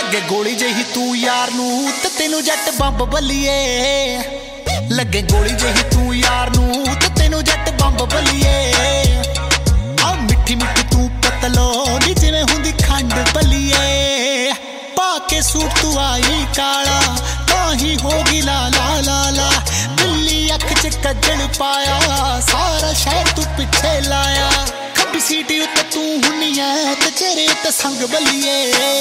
लगे गोली जही तू यार नू ते तेनू जट बंब बल्लीए लगे गोली जही तू यार नू ते तेनू जट बंब बल्लीए आ मिठी मिठी तू पतलो नी जिवें हुंदी खंड बल्लीए पाके सूट तू आई काला ताही होगी ला ला ला ला बिल्ली अख च कजल पाया सारा शहर तू पिछे लाया खब्बी सीटी उत्ते तू हुन्नी ऐ ते तेरे ते संग बल्लीए